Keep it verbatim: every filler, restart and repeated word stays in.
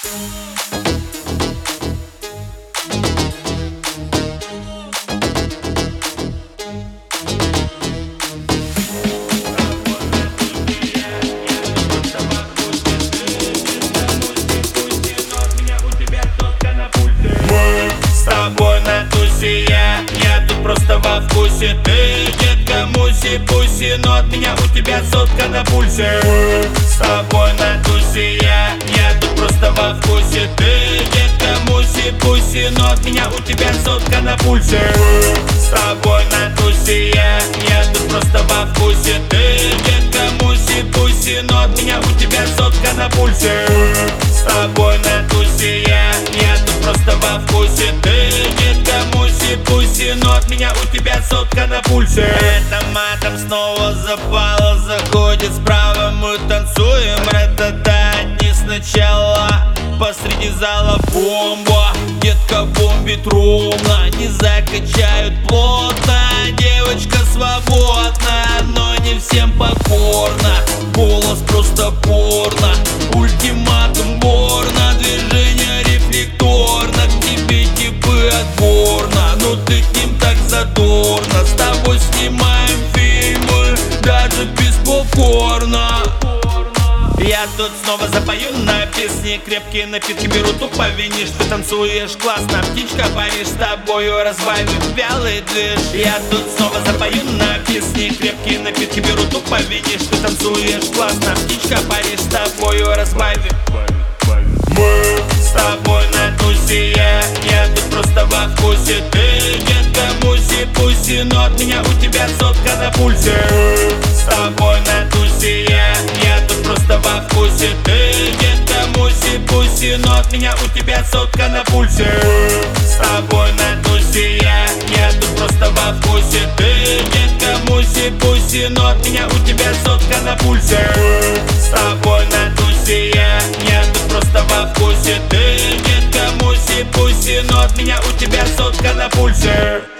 Я тут просто во вкусе. Ты, детка, муси-пуси, но от меня у тебя сотка на пульсе. Мы с тобой на тусе, я, я тут просто во вкусе. Ты, детка, муси-пуси, но от меня у тебя сотка на пульсе. Мы с тобой на тусе, я, я тут просто во вкусе. Ты, детка, муси-пуси, но от меня у тебя сотка на пульсе. Мы с тобой на тусе, я, я тут просто во вкусе. Ты, детка, муси-пуси, но от меня у тебя сотка на пульсе. Это матом снова запало, заходит справа, мы танцуем ра-та-та. Не сначала, посреди зала бомба. Детка бомбит ровно, не закачают плотно. Девочка свободна, но не всем покорна. Голос просто порно, ультиматум борна. Движение рефлекторно, к тебе типы отборно. Но ты к ним так задорно. С тобой снимаем фильмы, даже без попкорна. Я тут снова запою на песне. Крепкие напитки беру, тупо винишь. Ты танцуешь классно, птичка, паришь, с тобою разбавим вялый движ. Я тут снова запою на песне. Крепкие напитки беру, тупо винишь. Ты танцуешь классно, птичка, паришь, с тобою разбавим. Мы с тобой на тусе, я, я тут просто во вкусе. Ты, детка, муси-пуси, но от меня у тебя сотка на пульсе. Мы с тобой на тусе, я, я тут просто во вкусе. Ты, детка, муси-пуси, но от меня у тебя сотка на пульсе. Мы с тобой на тусе, я, я тут просто во вкусе. Ты, детка, муси-пуси, но от меня у тебя сотка на пульсе. Мы с тобой на тусе, я, я тут просто во вкусе. Ты, детка, муси-пуси, но от меня у тебя сотка на пульсе.